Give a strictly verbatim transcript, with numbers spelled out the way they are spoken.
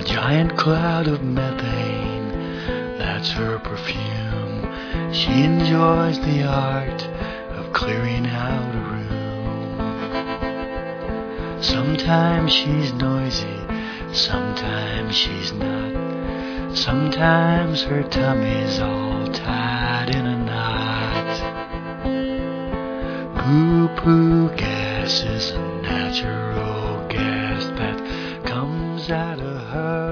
giant cloud of methane, that's her perfume. She enjoys the art of clearing out a room. Sometimes she's noisy, sometimes she's not. Sometimes her tummy's all tied in a knot. Poo-poo gas is a natural gas that comes out of her.